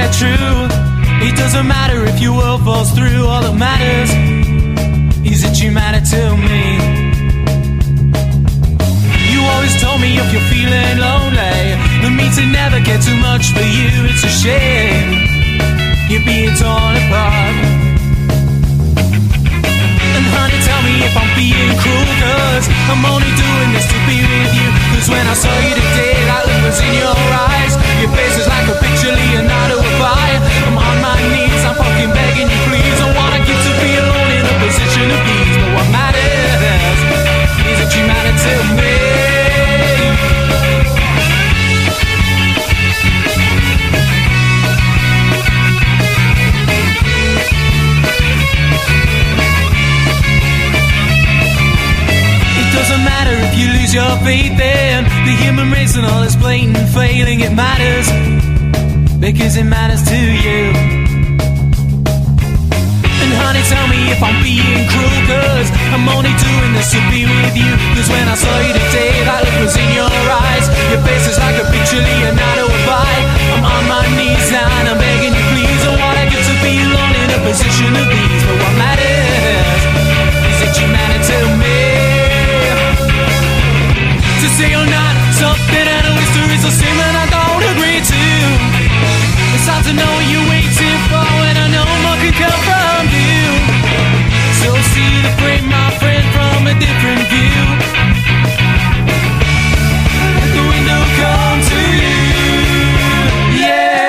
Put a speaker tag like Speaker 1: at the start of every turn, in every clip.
Speaker 1: they're true. It doesn't matter if your world falls through. All that matters is that you matter to me. You always told me if you're feeling lonely, the means to never get too much for you. It's a shame you're being torn apart. And honey, tell me if I'm being cruel, cause I'm only doing this to be with you. Cause when I saw you today, that look was in your eyes. Your face is like a picture Leonardo would buy. I'm on my knees, I'm fucking begging you please. I wanna get to be alone in a position of ease. But what matters is that you matter to me. Doesn't matter if you lose your faith in the human race and all its blatant failing. It matters because it matters to you. And honey, tell me if I'm being cruel, cause I'm only doing this to be with you. Cause when I saw you today, that look was in your eyes. Your face is like a picture Leonardo would buy. I'm on my knees now and I'm begging you please. I wanna get to be alone in a position of ease. But what matters is that you matter to me. To say you're not something and a history's a statement I don't agree to. It's hard to know what you're waiting for when I know more can come from you. So see the frame, my friend, from a different view. Let the window come to you, yeah.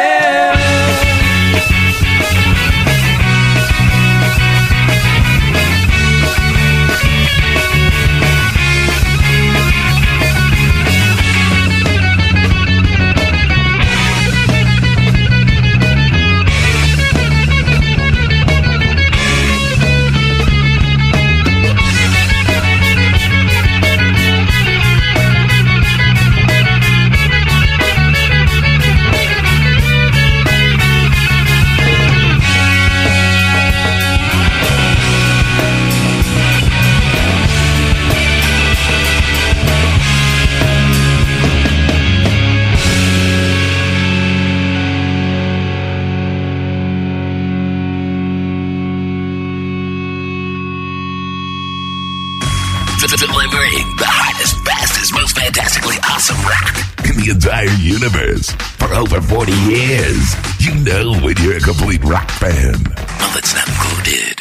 Speaker 2: Delivering the hottest, fastest, most fantastically awesome rock in the entire universe for over 40 years. You know when you're a complete rock fan. Well, that's not included.